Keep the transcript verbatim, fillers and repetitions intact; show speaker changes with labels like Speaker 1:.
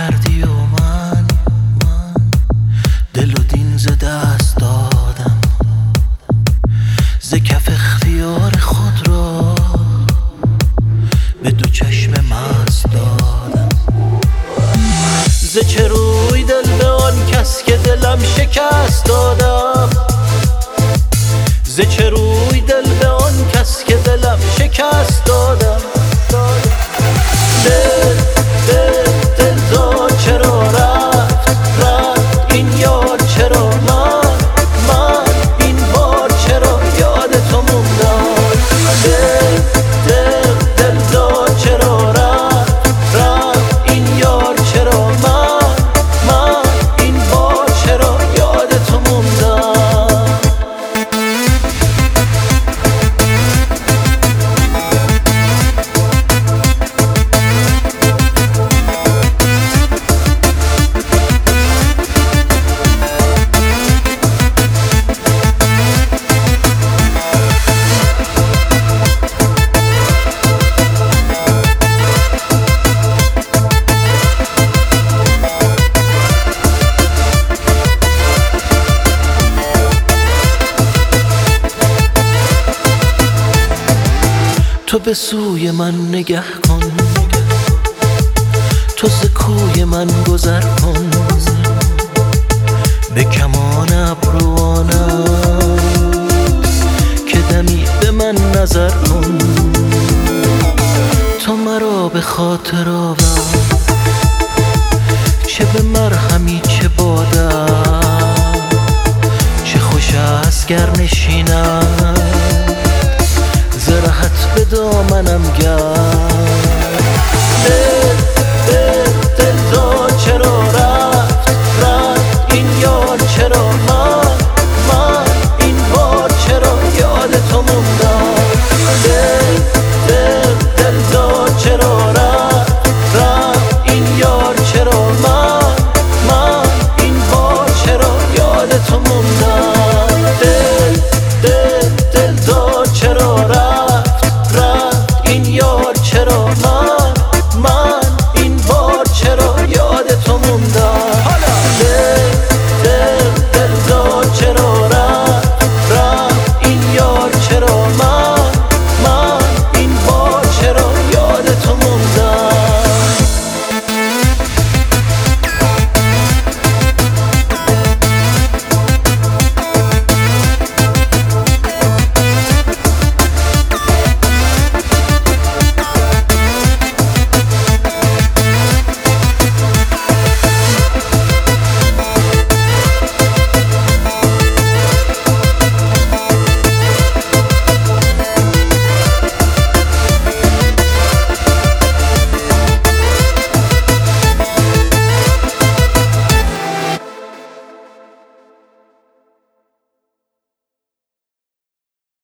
Speaker 1: کردی و من من دل و دین ز دست دادم، ز کف اختیار خود را به دو چشم مست دادم. ز چه روی دل به آن کس که دلم شکست دادم، ز چه روی دل به آن کس که دلم شکست دادم. دل دل دل تا چرا رفت رفت این یار، چرا من من این بار چرا یاد تو موندم. دل دل دل تا چرا رفت رفت این یار، چرا من من این بار چرا یاد تو موندم. تو به سوی من نگه کن، تو ز کوی من گذر کن، به کمان ابروانت که دمی به من نظر کن. تو مرا به خاطر آور، چه به مرهمی چه بادم، چه خوش است گر نشینم ز رهت به دامنم گرد.